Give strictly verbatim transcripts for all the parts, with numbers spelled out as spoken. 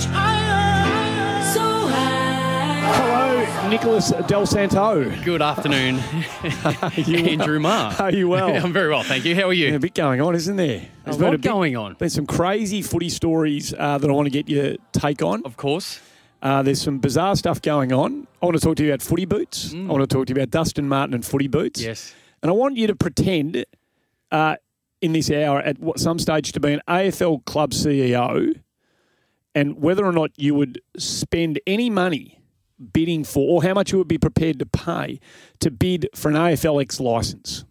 Hello, Nicholas Del Santo. Good afternoon, Andrew Marr. Are you well? I'm very well, thank you. How are you? Yeah, a bit going on, isn't there? There's been a lot a bit, going on. There's some crazy footy stories uh, that I want to get your take on. Of course. Uh, there's some bizarre stuff going on. I want to talk to you about footy boots. Mm. I want to talk to you about Dustin Martin and footy boots. Yes. And I want you to pretend uh, in this hour at what, some stage to be an A F L club C E O and whether or not you would spend any money bidding for, or how much you would be prepared to pay to bid for an A F L X licence.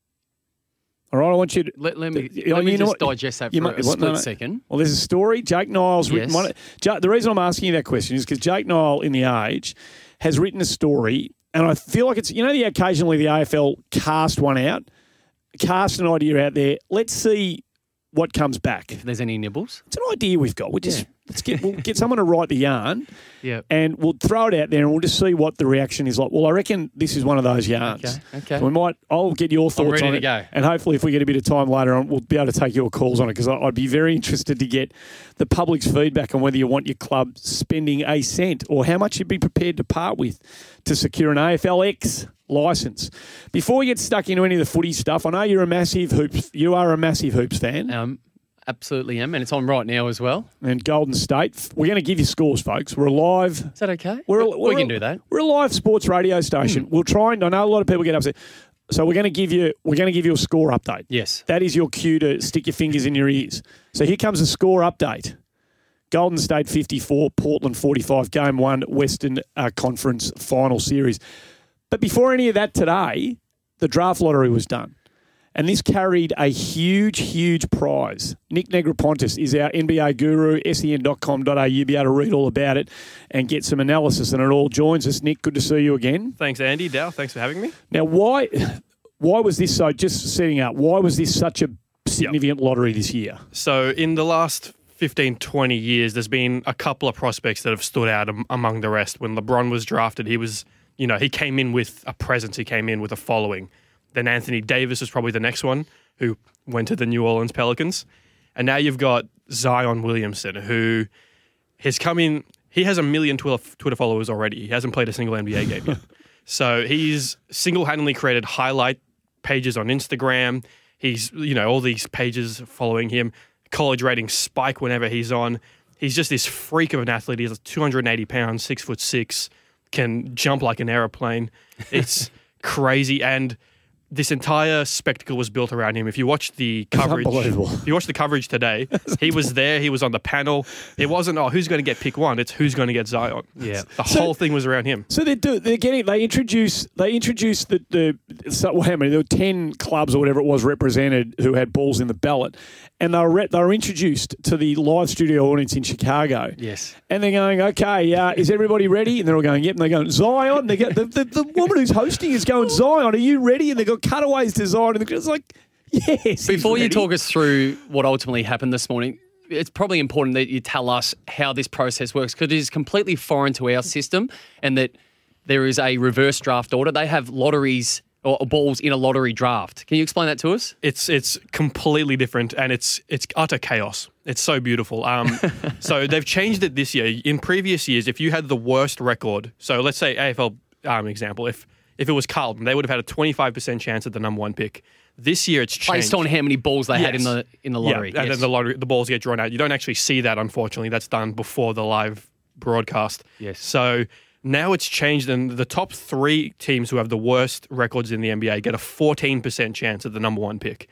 All right, I want you to... Let, let me, you let me know just what? digest that You for might- a what- split no, no. second. Well, there's a story. Jake Niles written Yes. one. Ja- The reason I'm asking you that question is because Jake Nile in The Age has written a story, and I feel like it's, you know, the occasionally the A F L cast one out, cast an idea out there. Let's see what comes back. If there's any nibbles. It's an idea we've got. We just Yeah. let's get we'll get someone to write the yarn, Yeah. and we'll throw it out there, and we'll just see what the reaction is like. Well, I reckon this is one of those yarns. Okay, okay. So we might. I'll get your thoughts ready on to it, go. and hopefully, if we get a bit of time later on, we'll be able to take your calls on it because I'd be very interested to get the public's feedback on whether you want your club spending a cent or how much you'd be prepared to part with to secure an A F L X licence. Before we get stuck into any of the footy stuff, I know you're a massive hoops. You are a massive hoops fan. Um, absolutely am, and it's on right now as well. And Golden State, we're going to give you scores, folks. We're a live. Is that okay? We're a, we we're can a, do that. We're a live sports radio station. Mm. We'll try and I know a lot of people get upset, so we're going to give you we're going to give you a score update. Yes, that is your cue to stick your fingers in your ears. So here comes a score update. Golden State fifty-four, Portland forty-five. Game one, Western uh, Conference Final Series. But before any of that today, the draft lottery was done. And this carried a huge, huge prize. Nick Negropontis is our N B A guru, sen dot com dot a u. You'll be able to read all about it and get some analysis, and it all joins us. Nick, good to see you again. Thanks, Andy. Dow, thanks for having me. Now, why why was this so, just setting up, why was this such a significant yep. lottery this year? So in the last fifteen, twenty years, there's been a couple of prospects that have stood out am- among the rest. When LeBron was drafted, he was, you know, he came in with a presence, he came in with a following. Then Anthony Davis was probably the next one who went to the New Orleans Pelicans. And now you've got Zion Williamson, who has come in. He has a million Twitter followers already. He hasn't played a single N B A game yet. So he's single-handedly created highlight pages on Instagram. He's, you know, all these pages following him. College ratings spike whenever he's on. He's just this freak of an athlete. He's two hundred eighty pounds, six foot six, can jump like an aeroplane. It's crazy. And this entire spectacle was built around him. If you watch the coverage, if you watch the coverage today, he was there. He was on the panel. It wasn't, oh, who's going to get pick one? It's who's going to get Zion. Yeah, the so, whole thing was around him. So they do. They're getting. They introduce. They introduced the the. So, well, how many? There were ten clubs or whatever it was represented who had balls in the ballot, and they were re- they were introduced to the live studio audience in Chicago. Yes. And they're going, okay, uh, is everybody ready? And they're all going, yep. And they're going, Zion. They get the, the the woman who's hosting is going, Zion, are you ready? And they got cutaways to Zion. And it's like, yes. Before you talk us through what ultimately happened this morning, it's probably important that you tell us how this process works because it is completely foreign to our system and that there is a reverse draft order. They have lotteries or balls in a lottery draft. Can you explain that to us? It's it's completely different and it's it's utter chaos. It's so beautiful. Um, so they've changed it this year. In previous years, if you had the worst record, so let's say A F L um, example, if If it was Carlton, they would have had a twenty-five percent chance at the number one pick. This year, it's changed. Based on how many balls they yes. had in the in the lottery. Yeah, and yes. then the lottery, the balls get drawn out. You don't actually see that, unfortunately. That's done before the live broadcast. Yes. So now it's changed, and the top three teams who have the worst records in the N B A get a fourteen percent chance at the number one pick.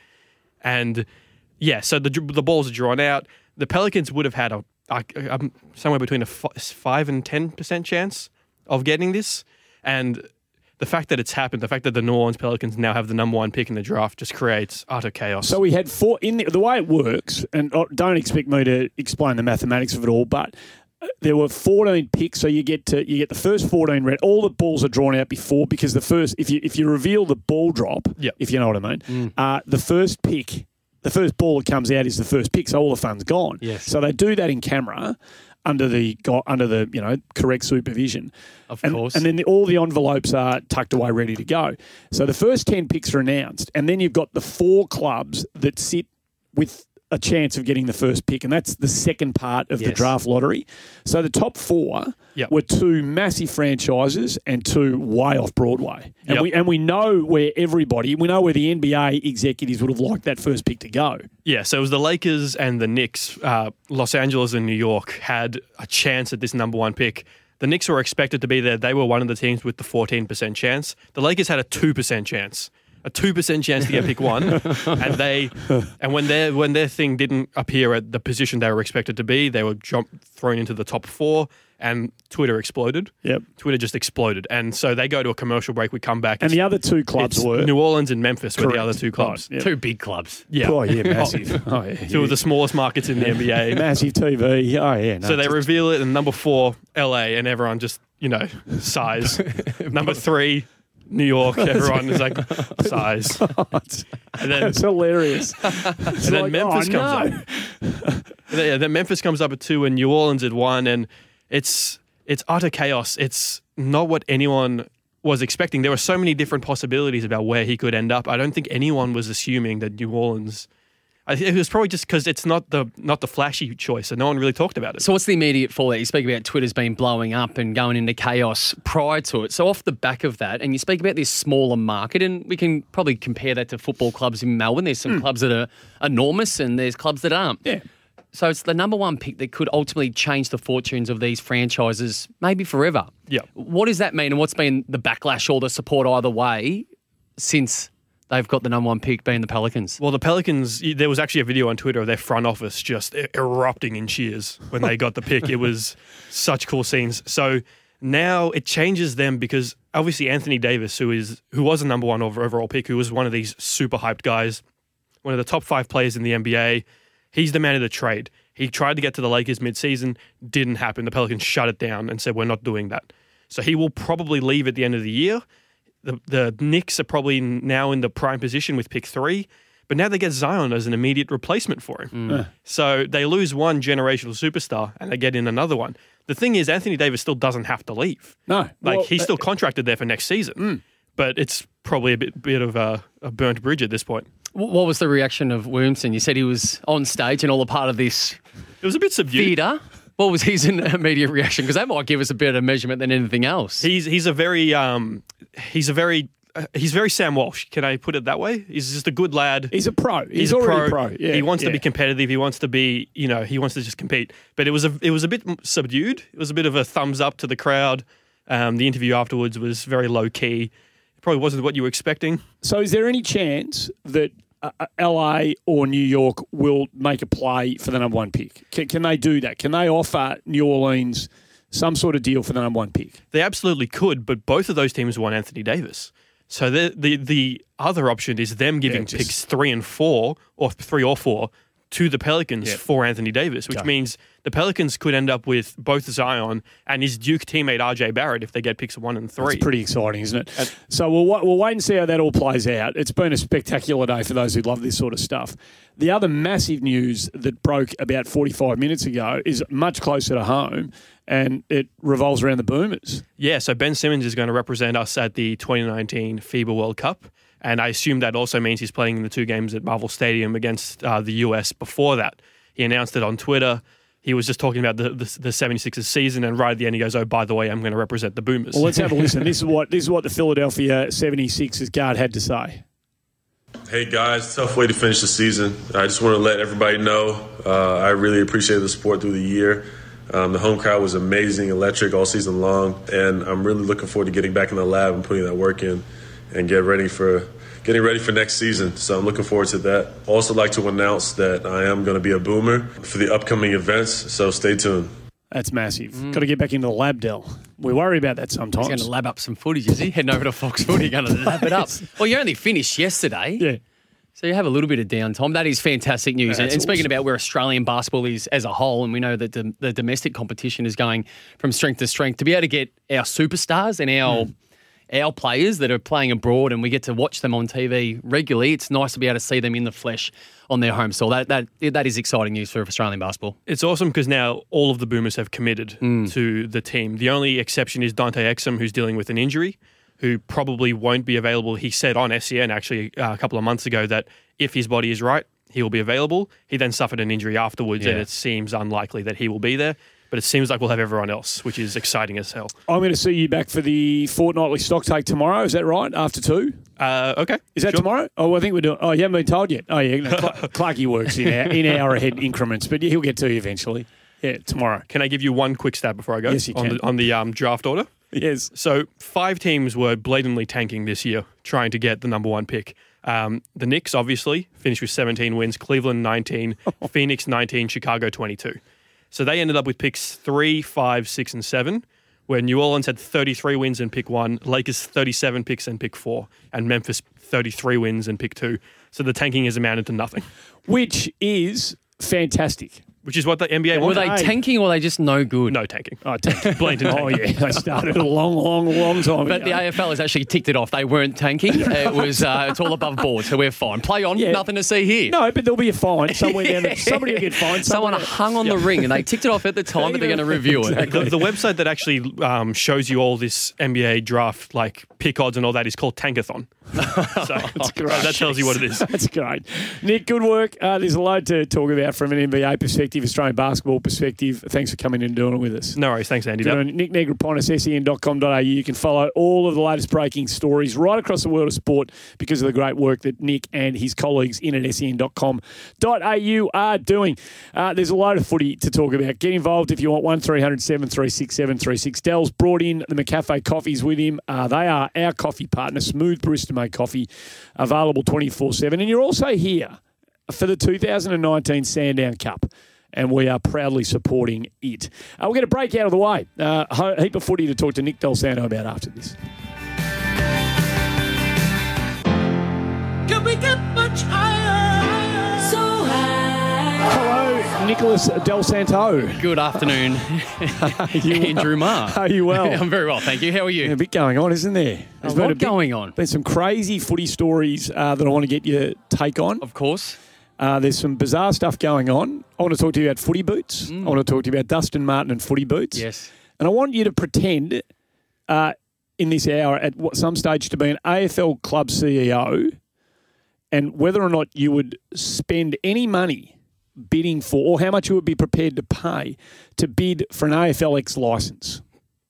And yeah, so the the balls are drawn out. The Pelicans would have had a, a, a somewhere between a five and ten percent chance of getting this, and the fact that it's happened, the fact that the New Orleans Pelicans now have the number one pick in the draft just creates utter chaos. So we had four in the, the way it works, and don't expect me to explain the mathematics of it all, but there were fourteen picks, so you get to you get the first fourteen red. All the balls are drawn out before because the first, if you if you reveal the ball drop, yep. if you know what I mean, mm. uh, the first pick, the first ball that comes out is the first pick, so all the fun's gone. Yes. So they do that in camera. Under the under the you know correct supervision, of and, course, and then the, all the envelopes are tucked away, ready to go. So the first ten picks are announced, and then you've got the four clubs that sit with a chance of getting the first pick, and that's the second part of the Yes. draft lottery. So the top four Yep. were two massive franchises and two way off Broadway. And Yep. we and we know where everybody, we know where the N B A executives would have liked that first pick to go. Yeah, so it was the Lakers and the Knicks. Uh, Los Angeles and New York had a chance at this number one pick. The Knicks were expected to be there. They were one of the teams with the fourteen percent chance. The Lakers had a two percent chance. A two percent chance to get pick one, and they, and when their when their thing didn't appear at the position they were expected to be, they were jump thrown into the top four, and Twitter exploded. Yep. Twitter just exploded, and so they go to a commercial break. We come back, And the other two clubs it's were New Orleans and Memphis were the Correct. other two clubs. Right, yep. Two big clubs. Yeah, Oh, yeah, massive. Oh, yeah, two yeah. of the smallest markets in the N B A. Massive T V. Oh, yeah. No, So they just- reveal it, and number four, L A, and everyone just, you know, sighs. Number three, New York, everyone is like, sighs. And then, It's hilarious. and then Memphis oh, comes no. up. Yeah, then Memphis comes up at two, and New Orleans at one, and it's it's utter chaos. It's not what anyone was expecting. There were so many different possibilities about where he could end up. I don't think anyone was assuming that New Orleans. I think it was probably just because it's not the not the flashy choice, so no one really talked about it. So what's the immediate fallout? You speak about Twitter's been blowing up and going into chaos prior to it. So off the back of that, and you speak about this smaller market, and we can probably compare that to football clubs in Melbourne. There's some clubs that are enormous and there's clubs that aren't. Yeah. So it's the number one pick that could ultimately change the fortunes of these franchises, maybe forever. Yeah. What does that mean, and what's been the backlash or the support either way since they've got the number one pick being the Pelicans? Well, the Pelicans, there was actually a video on Twitter of their front office just e- erupting in cheers when they got the pick. It was such cool scenes. So now it changes them because obviously Anthony Davis, who is who was a number one over overall pick, who was one of these super hyped guys, one of the top five players in the N B A, he's demanded a trade. He tried to get to the Lakers midseason, didn't happen. The Pelicans shut it down and said, we're not doing that. So he will probably leave at the end of the year. The, the Knicks are probably now in the prime position with pick three, but now they get Zion as an immediate replacement for him. Mm. So they lose one generational superstar and they get in another one. The thing is, Anthony Davis still doesn't have to leave. No. Like, Well, he's still contracted there for next season, Mm. but it's probably a bit, bit of a, a burnt bridge at this point. Wh- What was the reaction of Williamson? You said he was on stage and all a part of this It was a bit subdued. theatre. What was his immediate reaction? Because that might give us a better measurement than anything else. He's he's a very um he's a very uh, he's very Sam Walsh. Can I put it that way? He's just a good lad. He's a pro. He's, He's a already pro. pro. Yeah, he wants to yeah. be competitive. He wants to be, you know, he wants to just compete. But it was a it was a bit subdued. It was a bit of a thumbs up to the crowd. Um, the interview afterwards was very low key. It probably wasn't what you were expecting. So is there any chance that uh, L A or New York will make a play for the number one pick? Can, can they do that? Can they offer New Orleans some sort of deal for the number one pick? They absolutely could, but both of those teams want Anthony Davis. So the the the other option is them giving Yeah, just- picks three and four, or three or four, to the Pelicans Yeah. for Anthony Davis, which Okay. means the Pelicans could end up with both Zion and his Duke teammate R J Barrett if they get picks one and three. It's pretty exciting, isn't it? So we'll, wa- we'll wait and see how that all plays out. It's been a spectacular day for those who love this sort of stuff. The other massive news that broke about forty-five minutes ago is much closer to home, and it revolves around the Boomers. Yeah, so Ben Simmons is going to represent us at the twenty nineteen FIBA World Cup. And I assume that also means he's playing in the two games at Marvel Stadium against uh, the U S before that. He announced it on Twitter. He was just talking about the, the, the seventy-sixers season, and right at the end he goes, oh, by the way, I'm going to represent the Boomers. Well, let's have a listen. This is what this is what the Philadelphia seventy-sixers guard had to say. Hey guys, tough way to finish the season. I just want to let everybody know uh, I really appreciate the support through the year. Um, the home crowd was amazing, electric all season long, and I'm really looking forward to getting back in the lab and putting that work in and get ready for getting ready for next season. So I'm looking forward to that. Also like to announce that I am going to be a Boomer for the upcoming events, so stay tuned. That's massive. Got to get back into the lab, Del. We worry about that sometimes. He's going to lab up some footage, is he? Heading over to Fox Footy, going to lab it up. Well, you only finished yesterday. Yeah. So you have a little bit of downtime. That is fantastic news. Yeah, and that's and speaking awesome. about where Australian basketball is as a whole, and we know that the, the domestic competition is going from strength to strength, to be able to get our superstars and our Hmm. our players that are playing abroad and we get to watch them on T V regularly, it's nice to be able to see them in the flesh on their home soil. That that that is exciting news for Australian basketball. It's awesome because now all of the Boomers have committed to the team. The only exception is Dante Exum, who's dealing with an injury, who probably won't be available. He said on S E N actually uh, a couple of months ago that if his body is right, he will be available. He then suffered an injury afterwards, Yeah. and it seems unlikely that he will be there. But it seems like we'll have everyone else, which is exciting as hell. I'm going to see you back for the fortnightly stock take tomorrow. Is that right? After two? Uh, okay. Is that sure. tomorrow? Oh, I think we're doing. Oh, you haven't been told yet. Oh, yeah. No, Cl- Clarky works in our, in hour ahead increments, but he'll get to you eventually. Yeah, tomorrow. Can I give you one quick stat before I go? Yes, you on can. the, on the um, draft order. Yes. So five teams were blatantly tanking this year, trying to get the number one pick. Um, the Knicks, obviously, finished with seventeen wins. Cleveland, nineteen. Phoenix, nineteen. Chicago, twenty-two. So they ended up with picks three, five, six, and seven, where New Orleans had thirty-three wins and pick one, Lakers thirty-seven picks and pick four, and Memphis thirty-three wins and pick two. So the tanking has amounted to nothing, Which is fantastic. which is what the N B A Were wanted. they Hey. tanking or were they just no good? No tanking. Oh, tank. Blatant Oh, tanking. yeah. They started a long, long, long time But ago. the A F L has actually ticked it off. They weren't tanking. It was uh, it's all above board, so we're fine. Play on, Yeah. nothing to see here. No, but there'll be a fine somewhere down there. Somebody will get fined. Someone somewhere. hung on the ring and they ticked it off at the time that they're going to review it. Exactly. The, the website that actually um, shows you all this N B A draft, like pick odds and all that, is called Tankathon. So That's great. that tells you what it is. That's great. Nick, good work. Uh, there's a load to talk about from an N B A perspective, Australian basketball perspective. Thanks for coming in and doing it with us. No worries. Thanks, Andy. Good on you. Nick Negropontis, S E N dot com dot A U. You can follow all of the latest breaking stories right across the world of sport because of the great work that Nick and his colleagues in at S E N dot com dot A U are doing. Uh, there's a load of footy to talk about. Get involved if you want. one three hundred seven three six seven three six. Dell's brought in the McCafe coffees with him. Uh, they are our coffee partner, smooth barista-made coffee, available twenty-four seven. And you're also here for the two thousand nineteen Sandown Cup, and we are proudly supporting it. Uh, we're going to break out of the way. Uh, a heap of footy to talk to Nick Del Santo about after this. Can we get much higher? So high. Hello, Nicholas Del Santo. Good afternoon, Andrew Marr. Are you well? I'm very well, thank you. How are you? Yeah, a bit going on, isn't there? A been lot bit- going on. There's some crazy footy stories uh, that I want to get your take on. Of course. Uh, there's some bizarre stuff going on. I want to talk to you about footy boots. I want to talk to you about Dustin Martin and footy boots. Yes. And I want you to pretend uh, in this hour at what, some stage to be an A F L club C E O, and whether or not you would spend any money bidding for, or how much you would be prepared to pay to bid for an A F L X license.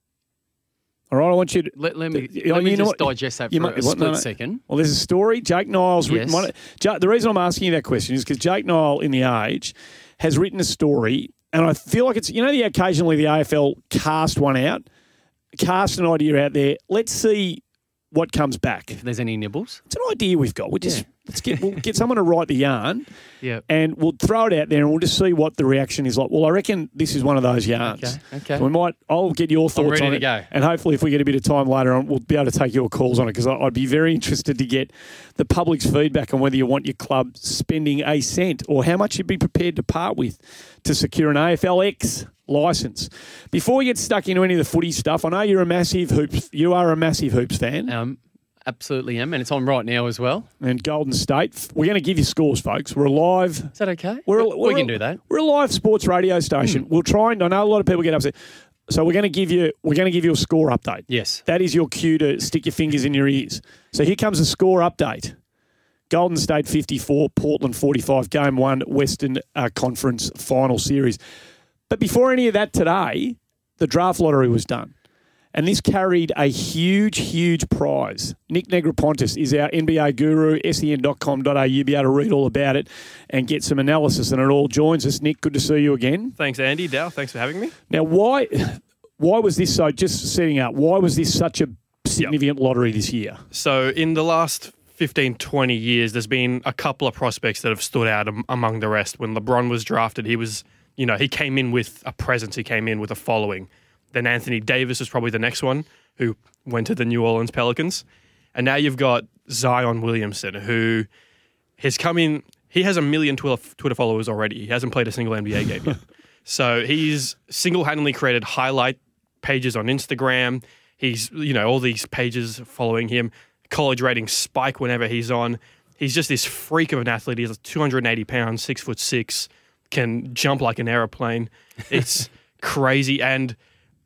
All right, I want you to... Let, let me, You let me know just what? digest that You for might- a what- split no, no. second. Well, there's a story. Jake Niles written Yes. one. Ja- The reason I'm asking you that question is because Jake Nile in The Age has written a story, and I feel like it's, you know, the occasionally the A F L cast one out, cast an idea out there. Let's see what comes back. If there's any nibbles. It's an idea we've got. We just Yeah. let's get we'll get someone to write the yarn, Yeah. and we'll throw it out there, and we'll just see what the reaction is like. Well, I reckon this is one of those yarns. Okay, okay. So we might. I'll get your thoughts ready on to it, go. and hopefully, if we get a bit of time later on, we'll be able to take your calls on it because I'd be very interested to get the public's feedback on whether you want your club spending a cent or how much you'd be prepared to part with to secure an A F L X license. Before we get stuck into any of the footy stuff, I know you're a massive hoops. You are a massive hoops fan. Um, absolutely am, and it's on right now as well. And Golden State, we're going to give you scores, folks. We're a live. Is that okay? We're, a- we we're can a- do that. We're a live sports radio station. We'll try and I know a lot of people get upset, so we're going to give you we're going to give you a score update. Yes. That is your cue to stick your fingers in your ears. So here comes a score update. Golden State fifty-four, Portland forty-five, Game One, Western uh, Conference Final Series. But before any of that today, the draft lottery was done. And this carried a huge, huge prize. Nick Negropontis is our N B A guru, S E N dot com dot A U. Be able to read all about it and get some analysis, and it all joins us. Nick, good to see you again. Thanks, Andy. Dow, thanks for having me. Now, why why was this so, just setting up, why was this such a significant lottery this year? So in the last fifteen, twenty years, there's been a couple of prospects that have stood out am- among the rest. When LeBron was drafted, he was, you know, he came in with a presence. He came in with a following. Then Anthony Davis was probably the next one who went to the New Orleans Pelicans. And now you've got Zion Williamson, who has come in. He has a million Twitter, Twitter followers already. He hasn't played a single N B A game yet. So he's single-handedly created highlight pages on Instagram. He's, you know, all these pages following him. College ratings spike whenever he's on. He's just this freak of an athlete. He's two hundred eighty pounds, six foot six, can jump like an aeroplane. It's crazy. And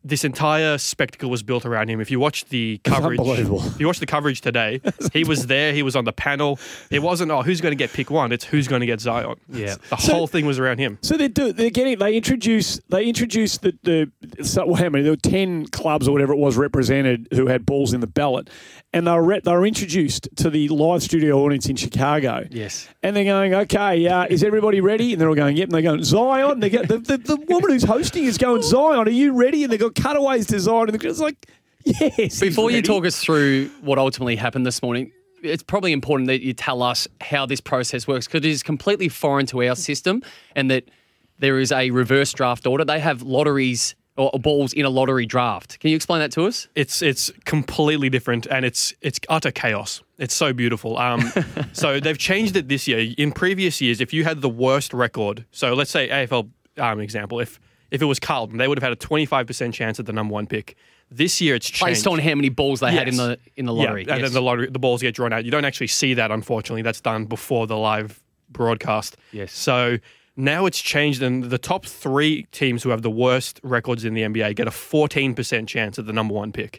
this entire spectacle was built around him. If you watch the coverage, unbelievable. if you watch the coverage today, he was there. He was on the panel. It wasn't, oh, who's going to get pick one? It's who's going to get Zion. Yeah. The So- whole thing was around him. So they do. They're getting. They introduce. They introduced the the. So, well, how many? There were ten clubs or whatever it was represented who had balls in the ballot, and they were re- they were introduced to the live studio audience in Chicago. Yes. And they're going, okay, uh, is everybody ready? And they're all going, yep. And they're going, Zion. They get the, the the woman who's hosting is going, Zion, are you ready? And they got cutaways to Zion, and it's like, yes. he's Before you ready. talk us through what ultimately happened this morning, it's probably important that you tell us how this process works because it is completely foreign to our system and that there is a reverse draft order. They have lotteries or balls in a lottery draft. Can you explain that to us? It's it's completely different and it's it's utter chaos. It's so beautiful. Um, so they've changed it this year. In previous years, if you had the worst record, so let's say A F L um, example, if if it was Carlton, they would have had a twenty-five percent chance at the number one pick. This year, it's changed. Based on how many balls they had in Yes. the in the lottery. Yeah, and yes. then the lottery, the balls get drawn out. You don't actually see that, unfortunately. That's done before the live broadcast. Yes. So now it's changed, and the top three teams who have the worst records in the N B A get a fourteen percent chance at the number one pick.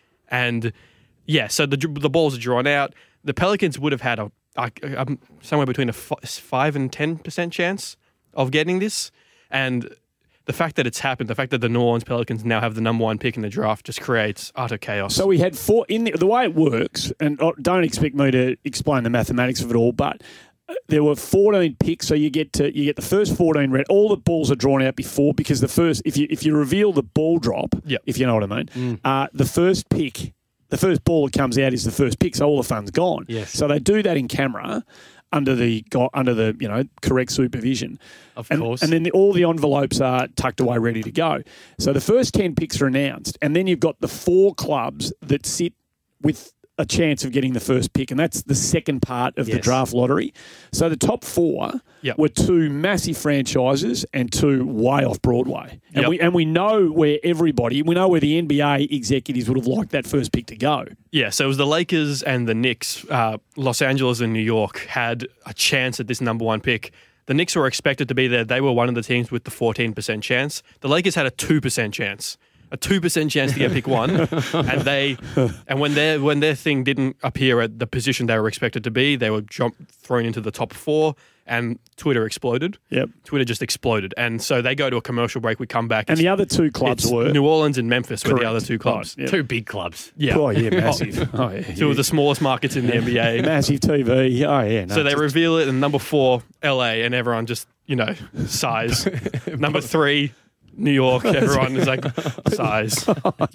And yeah, so the the balls are drawn out. The Pelicans would have had a, a, a somewhere between a f- five and ten percent chance of getting this, and the fact that it's happened, the fact that the New Orleans Pelicans now have the number one pick in the draft just creates utter chaos. So we had four in the, the way it works, and uh, don't expect me to explain the mathematics of it all, but uh, there were fourteen picks, so you get to you get the first fourteen red. All the balls are drawn out before because the first, if you if you reveal the ball drop, Yep. if you know what I mean, uh, the first pick, the first ball that comes out is the first pick, so all the fun's gone. Yes. So they do that in camera under the go- under the you know correct supervision. Of and, course. And then the, all the envelopes are tucked away, ready to go. So the first ten picks are announced, and then you've got the four clubs that sit with a chance of getting the first pick, and that's the second part of the Yes. draft lottery. So the top four Yep. were two massive franchises and two way off Broadway. And Yep. we and we know where everybody, we know where the N B A executives would have liked that first pick to go. Yeah, so it was the Lakers and the Knicks. Uh, Los Angeles and New York had a chance at this number one pick. The Knicks were expected to be there. They were one of the teams with the fourteen percent chance. The Lakers had a two percent chance. A two percent chance to get pick one, and they, and when their when their thing didn't appear at the position they were expected to be, they were jump thrown into the top four, and Twitter exploded. Yep. Twitter just exploded, and so they go to a commercial break. We come back, And the other two clubs it's were New Orleans and Memphis were the Correct. other two clubs. Right, yeah. Two big clubs. Yeah, Oh yeah, massive. Oh, yeah. two of the smallest markets in the N B A. massive T V. Oh yeah. No, So they just- reveal it in number four, L A, and everyone just, you know, sighs. Number three, New York, everyone is like, sighs.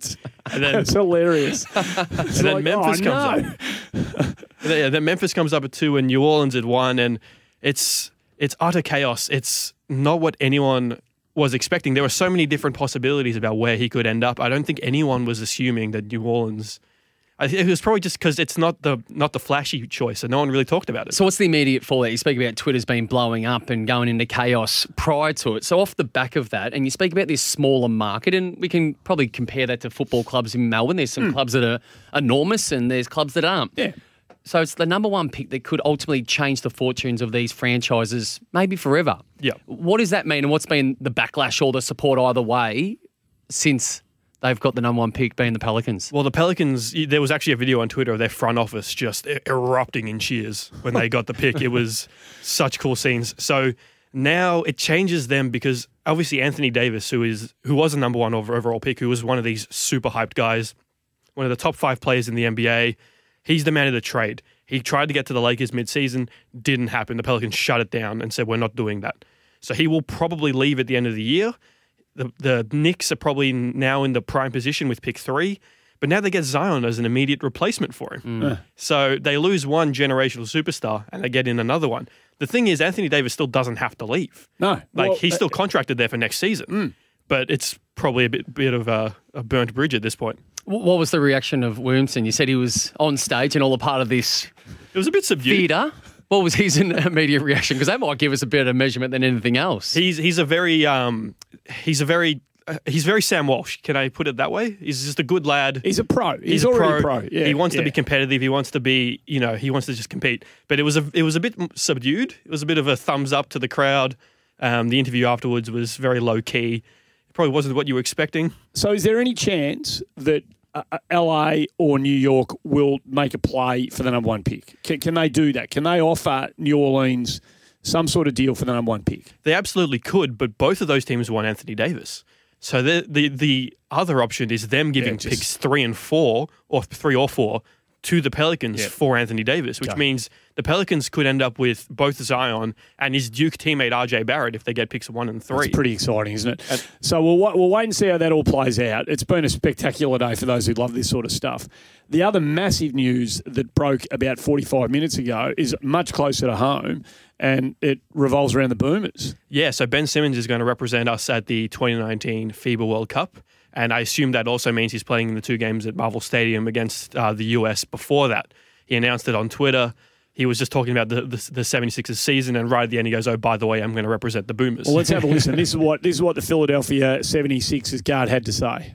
And then, It's hilarious. and then Memphis oh, comes no. up. And then, yeah, then Memphis comes up at two and New Orleans at one, and it's it's utter chaos. It's not what anyone was expecting. There were so many different possibilities about where he could end up. I don't think anyone was assuming that New Orleans. I think it was probably just because it's not the not the flashy choice, so no one really talked about it. So what's the immediate fallout? You speak about Twitter's been blowing up and going into chaos prior to it. So off the back of that, and you speak about this smaller market, and we can probably compare that to football clubs in Melbourne. There's some clubs that are enormous and there's clubs that aren't. Yeah. So it's the number one pick that could ultimately change the fortunes of these franchises maybe forever. Yeah. What does that mean and what's been the backlash or the support either way since they've got the number one pick being the Pelicans? Well, the Pelicans, there was actually a video on Twitter of their front office just e- erupting in cheers when they got the pick. It was such cool scenes. So now it changes them because obviously Anthony Davis, who is who was a number one over overall pick, who was one of these super hyped guys, one of the top five players in the N B A, he's demanded a trade. He tried to get to the Lakers midseason, didn't happen. The Pelicans shut it down and said, we're not doing that. So he will probably leave at the end of the year. The, the Knicks are probably now in the prime position with pick three, but now they get Zion as an immediate replacement for him. So they lose one generational superstar and they get in another one. The thing is, Anthony Davis still doesn't have to leave. No. Like, Well, he's still contracted there for next season, but it's probably a bit, bit of a, a burnt bridge at this point. Wh- What was the reaction of Williamson? You said he was on stage and all a part of this It was a bit subdued. theatre. What was his immediate reaction? Because that might give us a better measurement than anything else. He's he's a very um he's a very uh, he's very Sam Walsh. Can I put it that way? He's just a good lad. He's a pro. He's, He's a already pro. pro. Yeah, he wants yeah. to be competitive. He wants to be, you know, he wants to just compete. But it was a it was a bit subdued. It was a bit of a thumbs up to the crowd. Um, the interview afterwards was very low key. Probably wasn't what you were expecting. So is there any chance that uh, L A or New York will make a play for the number one pick? Can, can they do that? Can they offer New Orleans some sort of deal for the number one pick? They absolutely could, but both of those teams want Anthony Davis. So the the, the other option is them giving Yeah, just- picks three and four, or three or four, to the Pelicans Yeah. for Anthony Davis, which Okay. means the Pelicans could end up with both Zion and his Duke teammate R J Barrett if they get picks one and three. It's pretty exciting, isn't it? So we'll, wa- we'll wait and see how that all plays out. It's been a spectacular day for those who love this sort of stuff. The other massive news that broke about forty-five minutes ago is much closer to home, and it revolves around the Boomers. Yeah, so Ben Simmons is going to represent us at the twenty nineteen FIBA World Cup. And I assume that also means he's playing in the two games at Marvel Stadium against uh, the U S before that. He announced it on Twitter. He was just talking about the, the, the seventy-sixers season, and right at the end he goes, oh, by the way, I'm going to represent the Boomers. Well, let's have a listen. This is what this is what the Philadelphia seventy-sixers guard had to say.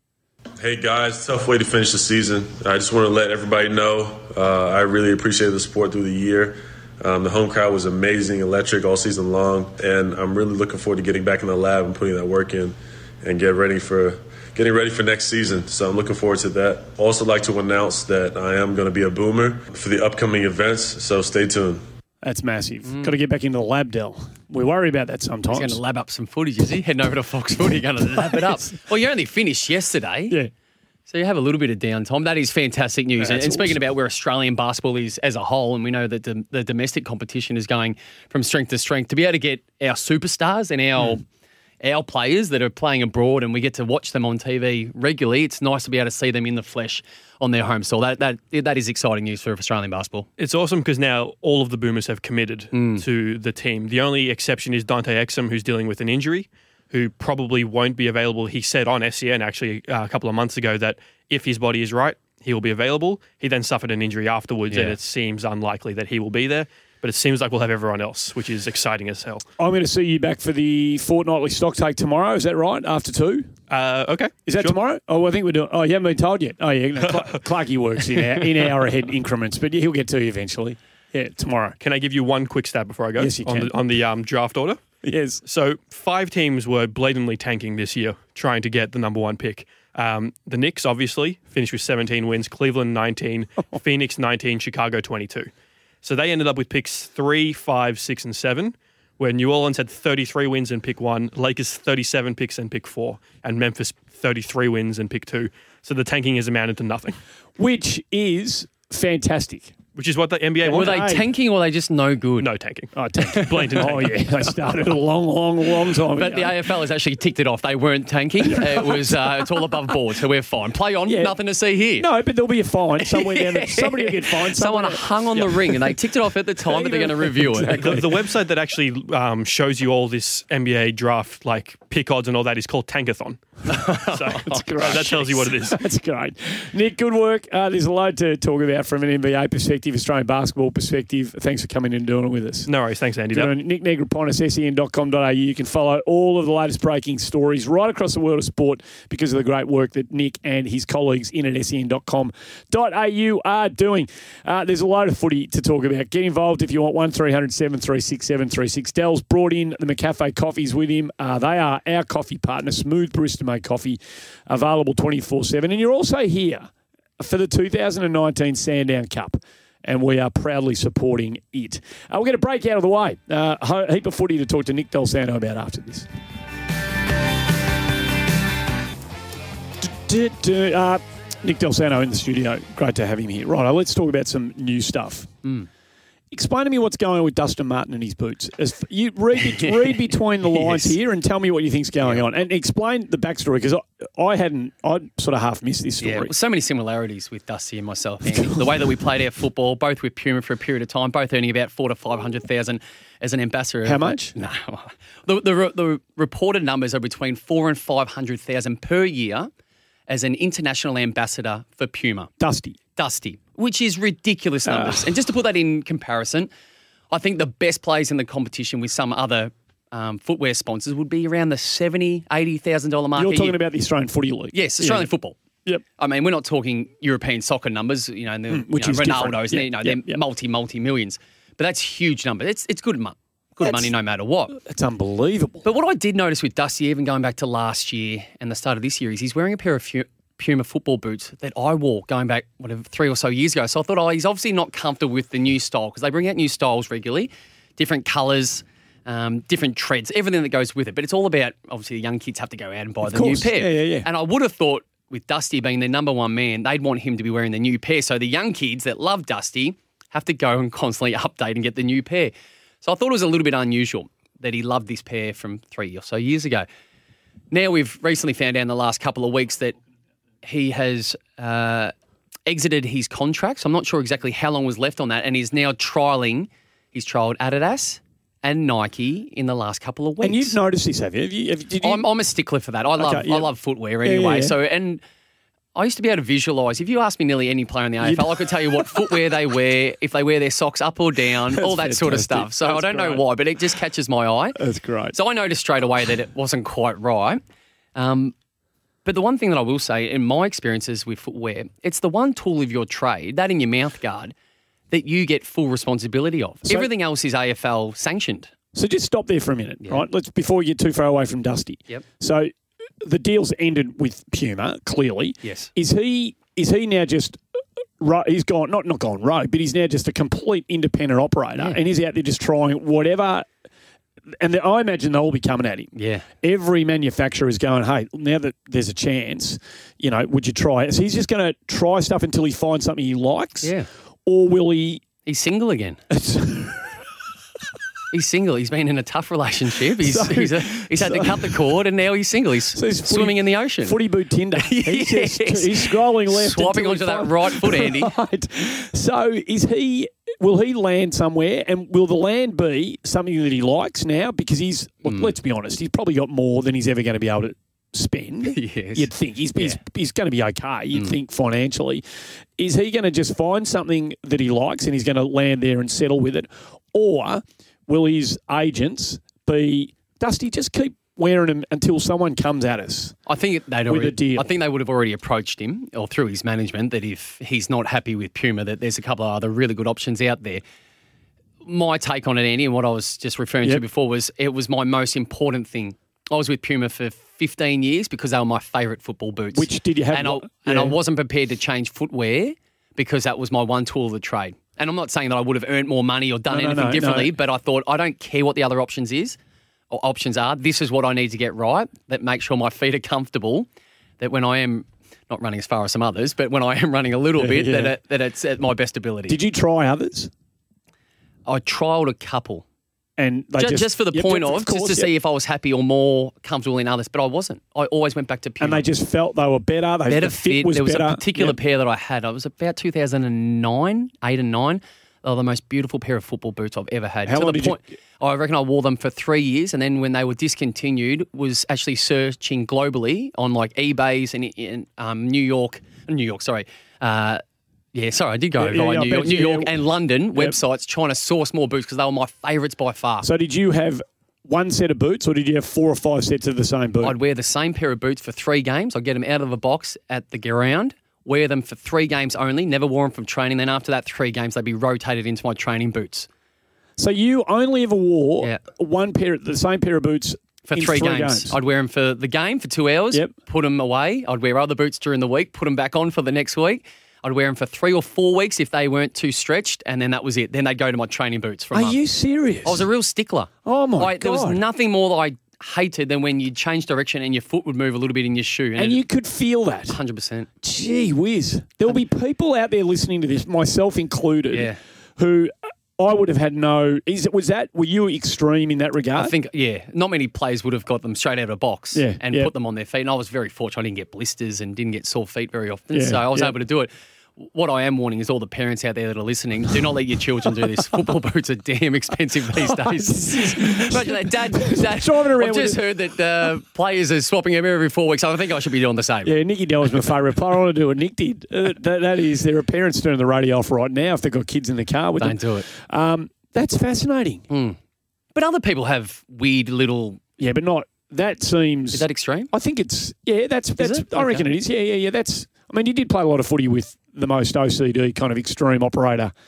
Hey guys, tough way to finish the season. I just want to let everybody know uh, I really appreciated the support through the year. Um, the home crowd was amazing, electric all season long, and I'm really looking forward to getting back in the lab and putting that work in and get ready for getting ready for next season. So I'm looking forward to that. Also like to announce that I am going to be a Boomer for the upcoming events, so stay tuned. That's massive. Got to get back into the lab, Del. We worry about that sometimes. He's going to lab up some footage, is he? Heading over to Fox Footy, going to lab it up. Well, you only finished yesterday. Yeah. So you have a little bit of downtime. That is fantastic news. That's and and speaking awesome. about where Australian basketball is as a whole, and we know that the, the domestic competition is going from strength to strength, to be able to get our superstars and our Mm. our players that are playing abroad and we get to watch them on T V regularly, it's nice to be able to see them in the flesh on their home soil. That that that is exciting news for Australian basketball. It's awesome because now all of the Boomers have committed to the team. The only exception is Dante Exum, who's dealing with an injury, who probably won't be available. He said on S E N actually uh, a couple of months ago that if his body is right, he will be available. He then suffered an injury afterwards, and Yeah. it seems unlikely that he will be there. But it seems like we'll have everyone else, which is exciting as hell. I'm going to see you back for the fortnightly stock take tomorrow. Is that right? After two? Uh, okay. Is that Sure. tomorrow? Oh, I think we're doing. Oh, you haven't been told yet. Oh, yeah. No, Cl- Clarky works in our, in hour ahead increments, but he'll get to you eventually. Yeah, tomorrow. Can I give you one quick stat before I go? Yes, you on can. The, on the um, draft order. Yes. So five teams were blatantly tanking this year, trying to get the number one pick. Um, the Knicks, obviously, finished with seventeen wins. Cleveland, nineteen. Phoenix, nineteen. Chicago, twenty-two. So they ended up with picks three, five, six, and seven, where New Orleans had thirty-three wins and pick one, Lakers thirty-seven picks and pick four, and Memphis thirty-three wins and pick two. So the tanking has amounted to nothing, Which is fantastic. which is what the N B A Were wanted. they Hey. tanking or were they just no good? No tanking. Oh, tank. Blatant Oh, tanking. yeah. They started a long, long, long time But ago. the A F L has actually ticked it off. They weren't tanking. It was uh, it's all above board, so we're fine. Play on, Yeah. nothing to see here. No, but there'll be a fine somewhere down there. Somebody will get fined. Someone somewhere. hung on the ring and they ticked it off at the time that they're going to review it. The, the website that actually um, shows you all this N B A draft, like pick odds and all that, is called Tankathon. So great. that tells you what it is. That's great. Nick, good work. Uh, there's a load to talk about from an N B A perspective, Australian basketball perspective. Thanks for coming in and doing it with us. No worries. Thanks, Andy. Good on you. Nick Negropontis, S E N dot com dot A U. You can follow all of the latest breaking stories right across the world of sport because of the great work that Nick and his colleagues in at S E N dot com dot A U are doing. Uh, there's a load of footy to talk about. Get involved if you want. one three hundred seven three six seven three six. Dell's brought in the McCafe coffees with him. Uh, they are our coffee partner, smooth barista-made coffee, available twenty-four seven. And you're also here for the two thousand nineteen Sandown Cup, and we are proudly supporting it. Uh, we're going to break out of the way. Uh, a heap of footy to talk to Nick Del Santo about after this. Uh, Nick Del Santo in the studio. Great to have him here. Right, let's talk about some new stuff. Mm. Explain to me what's going on with Dustin Martin and his boots. As you read, read between the lines Yes. here and tell me what you think's going on, and explain the backstory because I, I hadn't. I sort of half missed this story. Yeah, well, so many similarities with Dusty and myself, Andy. The way that we played our football, both with Puma for a period of time, both earning about four to five hundred thousand as an ambassador. How much? No, the, the the reported numbers are between four and five hundred thousand per year as an international ambassador for Puma. Dusty. Dusty, which is ridiculous numbers. And just to put that in comparison, I think the best players in the competition with some other um, footwear sponsors would be around the seventy thousand dollars, eighty thousand dollars mark. You're a talking year. about the Australian Footy League. Yes, Australian Yeah. football. Yep. I mean, we're not talking European soccer numbers, you know, and the, Mm, which you know, is different. Ronaldo's, Yeah, you know, yeah, they're yeah. multi, multi millions. But that's huge numbers. It's it's good money. good That's- money no matter what. It's unbelievable. But what I did notice with Dusty, even going back to last year and the start of this year, is he's wearing a pair of Fu- Puma football boots that I wore going back, whatever, three or so years ago. So I thought, oh, he's obviously not comfortable with the new style because they bring out new styles regularly, different colours, um, different treads, everything that goes with it. But it's all about, obviously, the young kids have to go out and buy Of the course. new pair. Yeah, yeah, yeah. And I would have thought with Dusty being their number one man, they'd want him to be wearing the new pair. So the young kids that love Dusty have to go and constantly update and get the new pair. So I thought it was a little bit unusual that he loved this pair from three or so years ago. Now we've recently found out in the last couple of weeks that he has uh, exited his contract. So I'm not sure exactly how long was left on that, and he's now trialling. He's trialled Adidas and Nike in the last couple of weeks. And you've noticed this, have you? Have you, have, did you I'm, I'm a stickler for that. I love Okay, yeah. I love footwear Yeah, anyway. yeah, yeah. So and I used to be able to visualise. If you ask me nearly any player in the A F L, I could tell you what footwear they wear, if they wear their socks up or down, all that sort of fantastic. stuff. So That's I don't know great. why, but it just catches my eye. That's great. So I noticed straight away that it wasn't quite right. Um, but the one thing that I will say, in my experiences with footwear, it's the one tool of your trade, that in your mouth guard, that you get full responsibility of. So- Everything else is A F L sanctioned. So just stop there for a minute, right? Let's before we get too far away from Dusty. Yep. So the deal's ended with Puma, clearly. Yes. Is he is he now just ro- he's gone not not gone rogue, but he's now just a complete independent operator, Yeah. and he's out there just trying whatever. And the, I imagine they'll all be coming at him. Yeah. Every manufacturer is going, hey, now that there's a chance, you know, would you try it? So he's just going to try stuff until he finds something he likes. Yeah. Or will he? He's single again. He's single. He's been in a tough relationship. He's So- he's, a, he's had to cut the cord, and now he's single. He's, So he's footy- swimming in the ocean. Footy boot Tinder. He's, just, Yes. he's scrolling left. Swiping until he onto that finds- right foot, Andy. Right. So is he? Will he land somewhere? And will the land be something that he likes now? Because he's, look, Hmm. let's be honest, he's probably got more than he's ever going to be able to spend. Yes. You'd think he's he's, Yeah. he's going to be okay. You'd Mm. think financially, is he going to just find something that he likes and he's going to land there and settle with it, or will his agents be Dusty? Just keep wearing them until someone comes at us. I think they'd With already, a deal. I think they would have already approached him, or through his management, that if he's not happy with Puma, that there's a couple of other really good options out there. My take on it, Andy, and what I was just referring Yep. to before was it was my most important thing. I was with Puma for fifteen years because they were my favourite football boots. Which did you have? And I, what- and I yeah. wasn't prepared to change footwear because that was my one tool of the trade. And I'm not saying that I would have earned more money or done No, no, anything no, differently, no. but I thought I don't care what the other options is or options are. This is what I need to get right. That makes sure my feet are comfortable. That when I am not running as far as some others, but when I am running a little Yeah, bit, yeah. that it, that it's at my best ability. Did you try others? I trialled a couple. And they Ju- just, just, for the Yep, point yep, of, course, just to yep. see if I was happy or more comfortable in others, but I wasn't. I always went back to Puma. And they just felt they were better. They, better the fit fit. was There was better. a particular Yep. pair that I had. I was about two thousand nine, eight and nine. They were the most beautiful pair of football boots I've ever had. How to long the did you- point, I reckon I wore them for three years, and then when they were discontinued, was actually searching globally on like eBay's in, in um, New York, New York, sorry. Uh, yeah, sorry, I did go Yeah, over yeah, via yeah, I New York, bet New you- York and London Yep. websites trying to source more boots because they were my favourites by far. So did you have one set of boots or did you have four or five sets of the same boot? I'd wear the same pair of boots for three games. I'd get them out of the box at the ground, wear them for three games only, never wore them from training. Then after that three games, they'd be rotated into my training boots So you only ever wore Yeah. one pair, the same pair of boots for in three, games. I'd wear them for the game for two hours, Yep. put them away. I'd wear other boots during the week, put them back on for the next week. I'd wear them for three or four weeks if they weren't too stretched, and then that was it. Then they'd go to my training boots for a Are month. you serious? I was a real stickler. Oh, my I, There was God. nothing more that I hated than when you'd change direction and your foot would move a little bit in your shoe. and it- you could feel that. one hundred percent. Gee whiz. There'll be people out there listening to this, myself included, Yeah. who I would have had no. Is it was that? Were you extreme in that regard? I think, yeah, not many players would have got them straight out of a box Yeah, and yeah. put them on their feet. And I was very fortunate. I didn't get blisters and didn't get sore feet very often. Yeah, so I was yeah. able to do it. What I am warning is all the parents out there that are listening, do not let your children do this. Football boots are damn expensive these days. Imagine that. Dad, Dad Driving around I've with just a- heard that uh, players are swapping them every four weeks. I think I should be doing the same. Yeah, Nicky Dell was my favourite player. I want to do what Nick did. Uh, that, that is, there are parents turning the radio off right now if they've got kids in the car with Don't them. do it. Um, that's fascinating. But other people have weird little... Yeah, but not. That seems. Is that extreme? I think it's. Yeah, that's. that's it? I reckon Okay. it is. Yeah, yeah, yeah. That's. I mean, you did play a lot of footy with the most O C D kind of extreme operator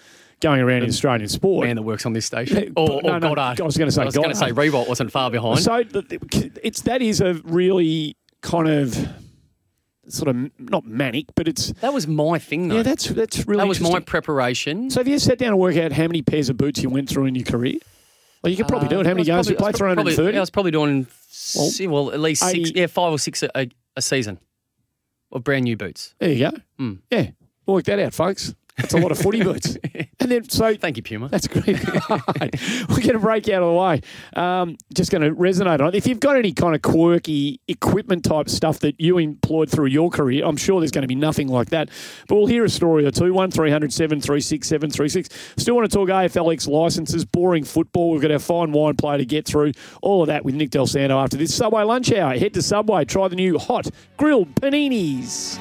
going around in Australian sport. Man that works on this station. Yeah, Or, but- no, or no, Goddard. I was gonna say I was going to say Goddard. Reebok wasn't far behind. So the- it's that is a really kind of sort of not manic, but it's that was my thing, though. yeah, that's that's really that was my interesting. preparation. So have you sat down and worked out how many pairs of boots you went through in your career? Well, you could probably do it. How Uh, many I was games you probably- play? I was three hundred probably- thirty? Yeah, I was probably doing, si- well, at least six, eighty yeah, five or six a, a, a season of brand new boots. There you go. Mm. Yeah. Work that out, folks. That's a lot of footy boots. And then, so Thank you, Puma. that's great. Right. We're going to break out of the way. Um, just going to resonate on it. If you've got any kind of quirky equipment type stuff that you employed through your career, I'm sure there's going to be nothing like that. But we'll hear a story or two. one three hundred seven three six seven three six. Still want to talk A F L X licences, boring football. We've got our fine wine player to get through. All of that with Nick Del Santo after this Subway lunch hour. Head to Subway. Try the new hot grilled paninis.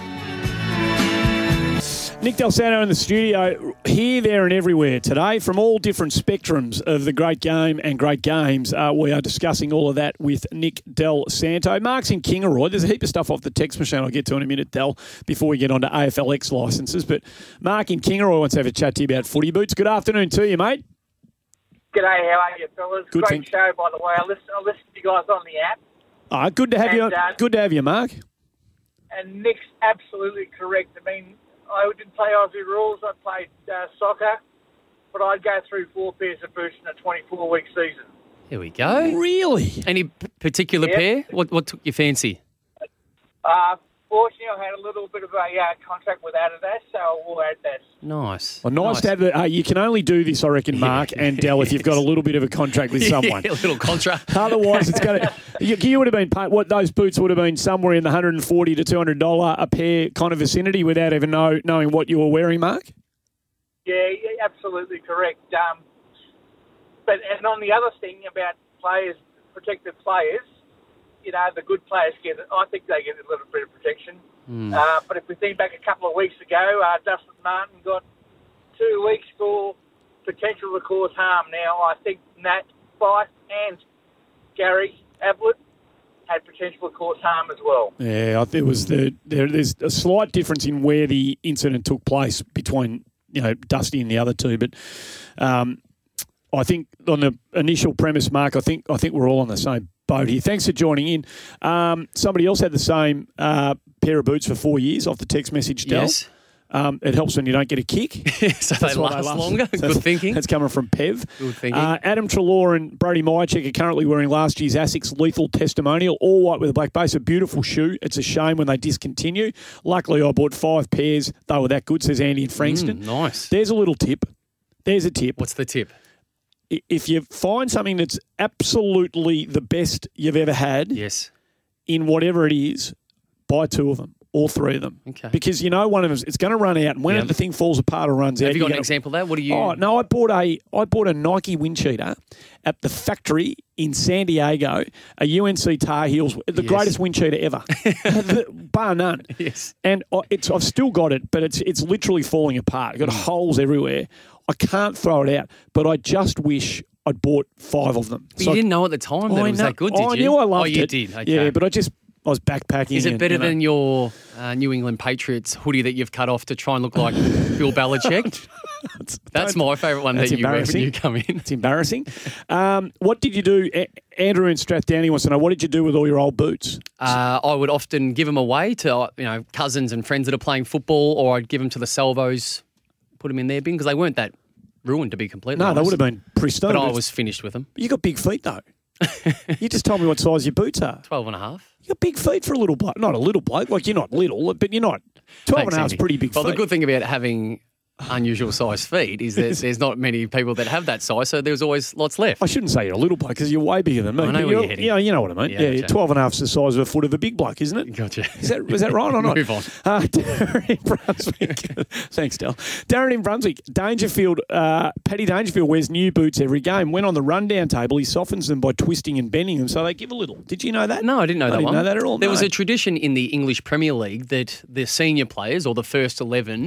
Nick Del Santo in the studio, here, there and everywhere today from all different spectrums of the great game and great games. Uh, we are discussing all of that with Nick Del Santo. Mark's in Kingaroy. There's a heap of stuff off the text machine I'll get to in a minute, Del, before we get on to A F L X licences. But Mark in Kingaroy wants to have a chat to you about footy boots. Good afternoon to you, mate. G'day, how are you, fellas? Good, Great thank- show, by the way. I listen, I listen to you guys on the app, Ah, good to have you. And, uh, Good to have you, Mark. and Nick's absolutely correct. I mean, I didn't play Aussie rules. I played uh, soccer, but I'd go through four pairs of boots in a twenty-four week season. Here we go. Really? Any p- particular Yep. pair? What what took your fancy? Uh, fortunately, I had a little bit of a uh, contract with Adidas, so I wore Adidas. Nice. Well, nice, to have the, uh, you can only do this, I reckon, Mark and Del, if you've got a little bit of a contract with someone. Yeah, a little contract. Otherwise, it's going to. You, you would have been paid. What those boots would have been somewhere in the one hundred forty to two hundred dollar a pair kind of vicinity without even know, knowing what you were wearing, Mark. Yeah, yeah, absolutely correct. Um, but and on the other thing about players, protected players, you know, the good players get it. I think they get a little bit of protection. Mm. Uh, but if we think back a couple of weeks ago, uh, Dustin Martin got two weeks for potential to cause harm. Now, I think Nat Fife and Gary Ablett had potential to cause harm as well. Yeah, I think it was the there, there's a slight difference in where the incident took place between you know Dusty and the other two, but um, I think on the initial premise, Mark, I think I think we're all on the same boat here. Thanks for joining in. Um, somebody else had the same uh, pair of boots for four years off the text message, Del. Yes. Um, it helps when you don't get a kick. so they That's why last last. longer. That's- Good thinking. That's coming from Pev. Good thinking. Uh, Adam Treloar and Brody Myercheck are currently wearing last year's ASICS Lethal Testimonial, all white with a black base. A beautiful shoe. It's a shame when they discontinue. Luckily, I bought five pairs. They were that good, says Andy in Frankston. Mm, nice. There's a little tip. There's a tip. What's the tip? I- If you find something that's absolutely the best you've ever had Yes. in whatever it is, buy two of them. All three of them. Okay. Because you know one of them, it's going to run out. And when Yep. the thing falls apart or runs out, Have you got an go, example of that? What do you? Oh no! I bought a I bought a Nike wind cheater at the factory in San Diego, a U N C Tar Heels, the Yes. greatest wind cheater ever, The- bar none. Yes. And I- it's I've still got it, but it's it's literally falling apart. I've got Mm. holes everywhere. I can't throw it out, but I just wish I'd bought five of them. But So you didn't know at the time that I it was know- that good, did I you? knew I loved oh, you it. did. Okay. Yeah, but I just I was backpacking. Is it and, better you know, than your uh, New England Patriots hoodie that you've cut off to try and look like Bill Belichick? That's my favourite one That's that you wear when embarrassing. you come in. It's embarrassing. Um, what did you do? A- Andrew in Strathdowney wants to know, what did you do with all your old boots? Uh, I would often give them away to uh, you know cousins and friends that are playing football, or I'd give them to the salvos, put them in their bin because they weren't that ruined, to be completely No, honest. they would have been pristine. But I It's- was finished with them. You got big feet, though. You just told me what size your boots are. twelve and a half. You got big feet for a little bloke. Not a little bloke. Like, you're not little, but you're not. twelve Thanks, and a half is Andy. pretty big Well, feet. the good thing about having unusual size feet is that there's not many people that have that size, so there's always lots left. I shouldn't say you're a little bloke because you're way bigger than me. I know but where you're- you're heading. Yeah, you know what I mean. Yeah, Yeah, okay. twelve and a half is the size of a foot of a big bloke, isn't it? Gotcha. Is that, is that right or not? Move on. Uh, Darren in Brunswick. Thanks, Del. Darren in Brunswick. Dangerfield, uh, Paddy Dangerfield wears new boots every game. When on the rundown table, he softens them by twisting and bending them so they give a little. Did you know that? No, I didn't know I that didn't one. know that at all. There was no. a tradition in the English Premier League that the senior players or the first eleven,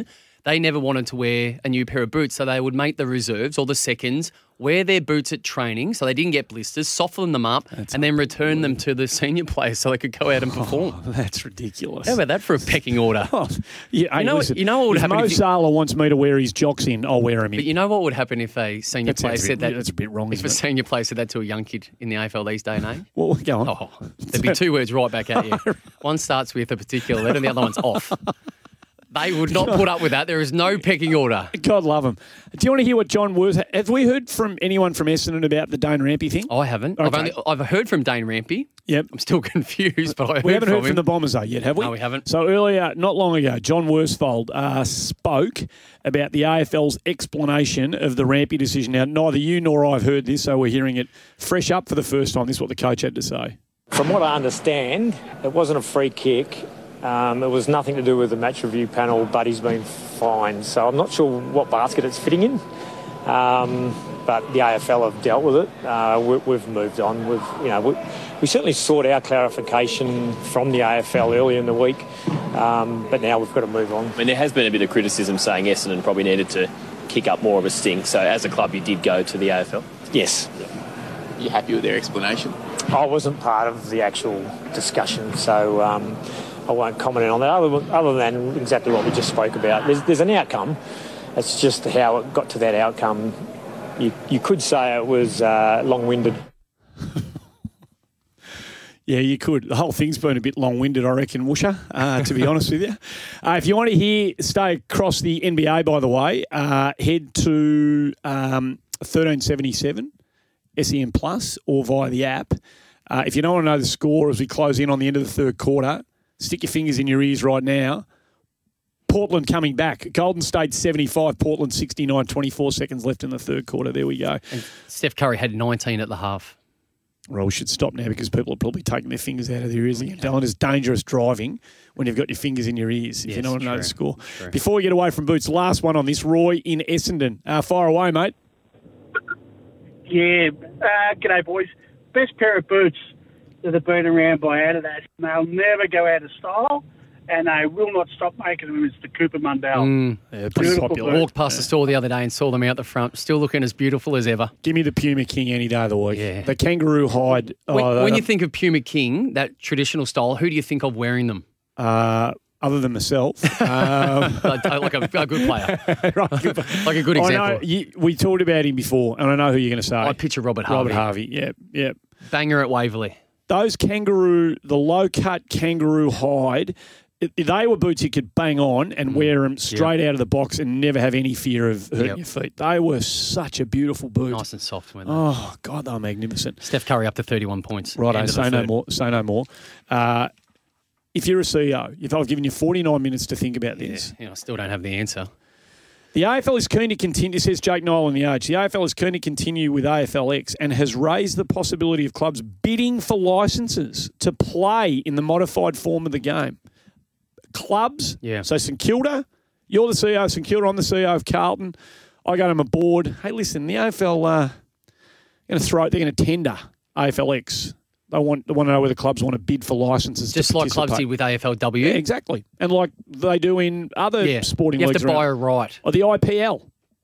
they never wanted to wear a new pair of boots, so they would make the reserves or the seconds wear their boots at training so they didn't get blisters, soften them up, That's and then return them to the senior players so they could go out and perform. Oh, that's ridiculous. How about that for a pecking order? Oh, yeah, hey, You know what- listen, you know what would if happen Mo if you- Salah wants me to wear his jocks in, I'll wear him in. But you know what would happen if a senior That player sounds a said bit- that? that's a bit wrong, If isn't a it? senior player said that to a young kid in the A F L these day and age? Well, go on. Oh, there'd be two words right back at you. One starts with a particular letter and the other one's off. They would not put up with that. There is no pecking order. God love him. Do you want to hear what John Worth... Have we heard from anyone from Essendon about the Dane Rampy thing? I haven't. I've, Okay. only, I've heard from Dane Rampy. Yep. I'm still confused, but I heard We haven't from heard him. from the Bombers, though, yet, have we? No, we haven't. So earlier, not long ago, John Worsfold uh, spoke about the A F L's explanation of the Rampy decision. Now, neither you nor I have heard this, so we're hearing it fresh up for the first time. This is what the coach had to say. From what I understand, it wasn't a free kick. Um, it was nothing to do with the match review panel, but he's been fined. So I'm not sure what basket it's fitting in. Um, but the A F L have dealt with it. Uh, we, we've moved on. We've, you know, we, we certainly sought our clarification from the A F L earlier in the week, um, but now we've got to move on. I mean, there has been a bit of criticism saying Essendon probably needed to kick up more of a stink. So as a club, you did go to the A F L? Yes. Are you happy with their explanation? I wasn't part of the actual discussion, so um, I won't comment on that other, other than exactly what we just spoke about. There's, there's an outcome. It's just how it got to that outcome. You, you could say it was uh, long-winded. Yeah, you could. The whole thing's been a bit long-winded, I reckon, Woosha, uh, to be honest with you. Uh, if you want to hear, stay across the N B A, by the way, uh, head to um, thirteen seventy-seven S E N Plus or via the app. Uh, if you don't want to know the score as we close in on the end of the third quarter, stick your fingers in your ears right now. Portland coming back. Golden State seventy-five, Portland sixty-nine, twenty-four seconds left in the third quarter. There we go. And Steph Curry had nineteen at the half. Well, we should stop now because people are probably taking their fingers out of their ears again. Dylan, it's dangerous driving when you've got your fingers in your ears, if Yes, you don't want to know true. the score. True. Before we get away from Boots, last one on this, Roy in Essendon. Uh, fire away, mate. Yeah, uh, g'day boys. Best pair of boots that have been around by Adidas. They'll never go out of style, and they will not stop making them. It's the Cooper Mundell. Mm. Yeah, pretty Beautiful popular. boot. Walked past the store the other day and saw them out the front, still looking as beautiful as ever. Give me the Puma King any day of the week. Yeah. The kangaroo hide. When, oh, when uh, you think of Puma King, that traditional style, who do you think of wearing them? uh, other than myself. um, like like a, a good player. right, Like a good I know, example. you, we talked about him before, and I know who you're going to say. I picture Robert Harvey. Robert Harvey, yeah, yeah. Banger at Waverley. Those kangaroo, the low-cut kangaroo hide, it, they were boots you could bang on and wear them straight out of the box and never have any fear of hurting Yep. your feet. They were such a beautiful boot. Nice and soft. When they Oh, God, they were magnificent. Steph Curry up to thirty-one points. Righto, End of the say no third. more. Say no more. Uh, if you're a C E O, if I've given you forty-nine minutes to think about this, Yeah, I still don't have the answer. the A F L is keen to continue, says Jake Noel in The Age, the A F L is keen to continue with A F L X and has raised the possibility of clubs bidding for licences to play in the modified form of the game. Clubs, Yeah. so St Kilda, you're the C E O of St Kilda, I'm the C E O of Carlton. I go to my board, hey, listen, the A F L, uh, going to throw, they're going to tender A F L X. They want, they want to know whether clubs want to bid for licences Just to like clubs participate. did with A F L W. Yeah, exactly. And like they do in other Yeah. sporting You have leagues to buy around. a right. Or the I P L.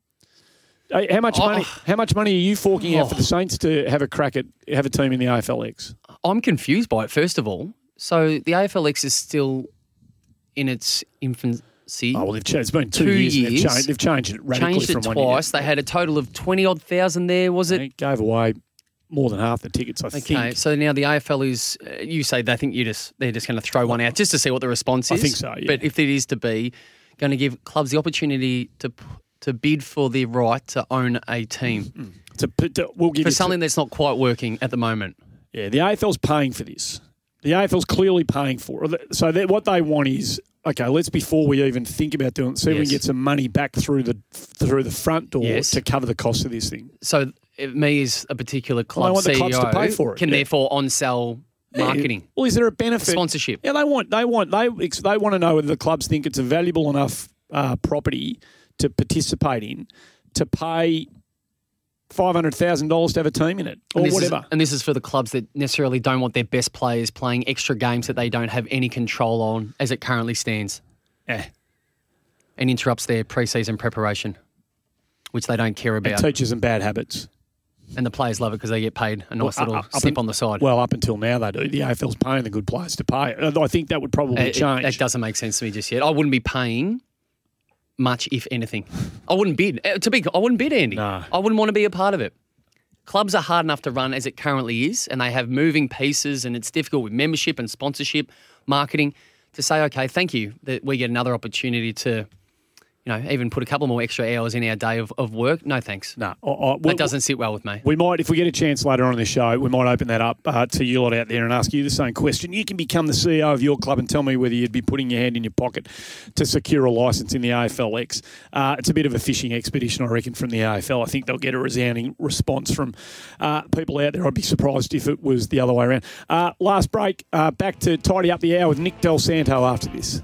Hey, How much Oh. money? How much money are you forking out Oh. for the Saints to have a crack at have a team in the A F L X? I'm confused by it, first of all. So the A F L X is still in its infancy. Oh well, they've changed. It's been two, Two years. and years. They've changed, they've changed it radically Changed it from one twice. year. They had a total of twenty odd thousand there, was it? They gave away more than half the tickets. I Okay, think. so now the A F L is. Uh, you say they think you just they're just going to throw one out just to see what the response I is. think so, yeah. But if it is to be, going to give clubs the opportunity to to bid for the right to own a team To, to, we'll give for you something that's not quite working at the moment. Yeah, the A F L's paying for this. The A F L's clearly paying for it. So that, what they want is, okay, let's before we even think about doing it, see if we Yes. can get some money back through the through the front door Yes. to cover the cost of this thing. So it, me as a particular club Well, I want the C E O clubs to pay for it, can yeah. therefore on-sell marketing, Well, is there a benefit? sponsorship. Yeah, they want they want they they want to know whether the clubs think it's a valuable enough uh, property to participate in to pay five hundred thousand dollars to have a team in it or And this whatever. Is, and this is for the clubs that necessarily don't want their best players playing extra games that they don't have any control on as it currently stands. Eh. and interrupts their pre-season preparation, which they don't care It about. teaches them bad habits. And the players love it because they get paid a nice Well, little up- up snip un- on the side. Well, up until now they do. The A F L's paying the good players to pay. I think that would probably It- it- change. that doesn't make sense to me just yet. I wouldn't be paying much, if anything. I wouldn't bid. Uh, To be, I wouldn't bid, Andy. No. I wouldn't want to be a part of it. Clubs are hard enough to run as it currently is, and they have moving pieces, and it's difficult with membership and sponsorship, marketing, to say, okay, thank you, that we get another opportunity to, you know, even put a couple more extra hours in our day of, of work. No, thanks. No, I- I- we- That doesn't sit well with me. We might, if we get a chance later on in the show, we might open that up uh, to you lot out there and ask you the same question. You can become the C E O of your club and tell me whether you'd be putting your hand in your pocket to secure a licence in the A F L X. Uh, it's a bit of a fishing expedition, I reckon, from the A F L. I think they'll get a resounding response from uh, people out there. I'd be surprised if it was the other way around. Uh, last break, uh, back to tidy up the hour with Nick Del Santo after this.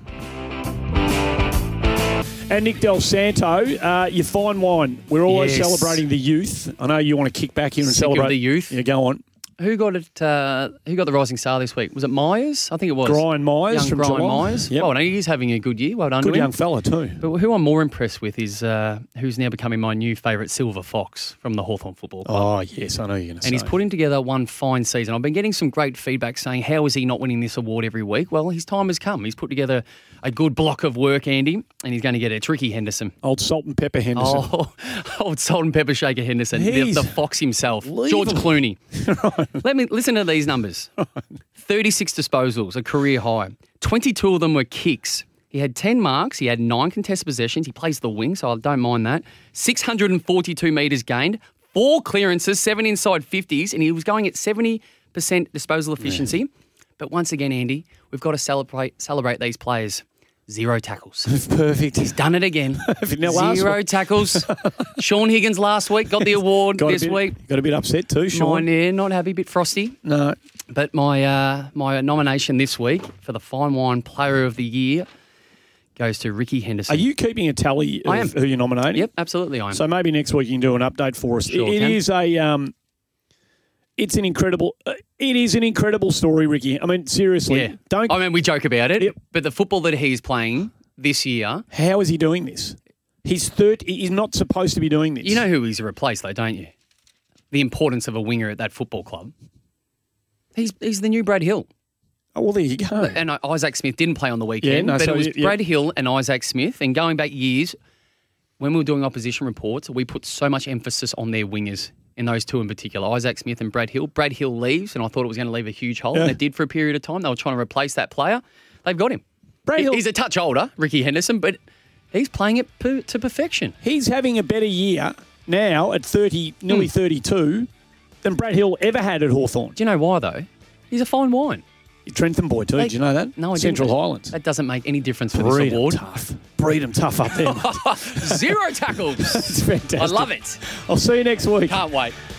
And Nick Del Santo, uh, your fine wine. We're always Yes. celebrating the youth. I know you want to kick back here and Sick of celebrate the youth. Yeah, go on. Who got it? Uh, who got the Rising Star this week? Was it Myers? I think it was. Brian Myers young from Brian Geelong. Myers. Yep. Well, no, he's having a good year. Well done Good to him. young fella too. But who I'm more impressed with is uh, who's now becoming my new favourite, Silver Fox from the Hawthorn Football Club. Oh, yes, I know you're going to say. And he's putting together one fine season. I've been getting some great feedback saying, how is he not winning this award every week? Well, his time has come. He's put together a good block of work, Andy, and he's going to get a tricky Henderson. Old Salt and Pepper Henderson. Oh, old Salt and Pepper Shaker Henderson. The, He's- the Fox himself. Leave George him. Clooney. Let me listen to these numbers. thirty-six disposals, a career high. twenty-two of them were kicks. He had ten marks. He had nine contested possessions. He plays the wing, so I don't mind that. six hundred forty-two metres gained, four clearances, seven inside fifties, and he was going at seventy percent disposal efficiency. Yeah. But once again, Andy, we've got to celebrate celebrate these players. Zero tackles. Perfect. He's done it again. Now, last Zero week- tackles. Sean Higgins last week got the award Got a this bit- week. Got a bit upset too, Sean. Mine, yeah, not happy, bit frosty. No. But my uh, my nomination this week for the Fine Wine Player of the Year goes to Ricky Henderson. Are you keeping a tally of I am. who you're nominating? Yep, absolutely I am. So maybe next week you can do an update for us. Sure it can. is a, um, it's an incredible, uh, it is an incredible story, Ricky. I mean, seriously, yeah. don't. I mean, we joke about it, Yep. but the football that he's playing this year, How is he doing this? He's thirty. He's not supposed to be doing this. you know who he's replaced though, don't you? The importance of a winger at that football club. He's he's the new Brad Hill. Oh, well, there you go. And uh, Isaac Smith didn't play on the weekend, Yeah, no, but so it was you- yeah. Brad Hill and Isaac Smith. And going back years, when we were doing opposition reports, we put so much emphasis on their wingers, in those two in particular, Isaac Smith and Brad Hill. Brad Hill leaves, and I thought it was going to leave a huge hole, Yeah. and it did for a period of time. They were trying to replace that player. They've got him. Brad He- Hill- He's a touch older, Ricky Henderson, but he's playing it per, to perfection. He's having a better year now at thirty, nearly Mm. thirty-two, than Brad Hill ever had at Hawthorn. Do you know why, though? He's a fine wine. Trentham boy too. They- Did you know that? No, I Central didn't. Highlands. That doesn't make any difference for Breed this 'em award. tough. Breed 'em tough up there. Zero tackles. It's fantastic. I love it. I'll see you next week. Can't wait.